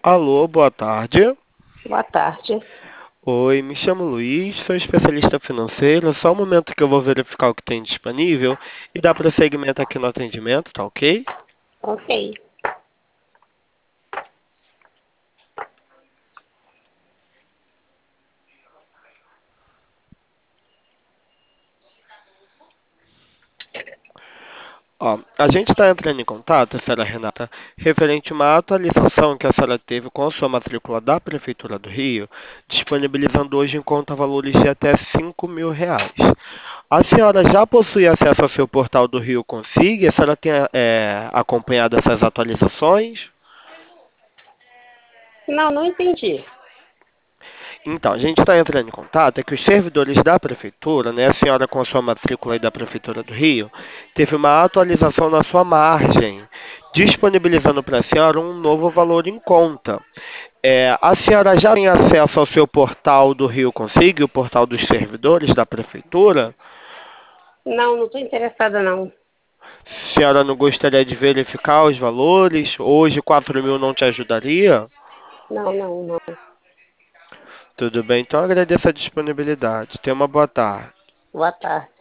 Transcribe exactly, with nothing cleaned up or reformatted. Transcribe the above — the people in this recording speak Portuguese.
Alô, boa tarde. Boa tarde. Oi, me chamo Luiz, sou especialista financeiro. Só um momento que eu vou verificar o que tem disponível e dar prosseguimento aqui no atendimento, tá ok? Ok. Ó, a gente está entrando em contato, senhora Renata, referente a uma atualização que a senhora teve com a sua matrícula da Prefeitura do Rio, disponibilizando hoje em conta valores de até cinco mil reais. A senhora já possui acesso ao seu portal do Rio Consiga? A senhora tem é, acompanhado essas atualizações? Não, não entendi. Então, a gente está entrando em contato, é que os servidores da prefeitura, né, a senhora com a sua matrícula aí da Prefeitura do Rio, teve uma atualização na sua margem, disponibilizando para a senhora um novo valor em conta. É, a senhora já tem acesso ao seu portal do Rio Consigo, o portal dos servidores da prefeitura? Não, não estou interessada, não. A senhora não gostaria de verificar os valores? Hoje quatro mil não te ajudaria? Não, não, não. Tudo bem, então agradeço a disponibilidade. Tenha uma boa tarde. Boa tarde.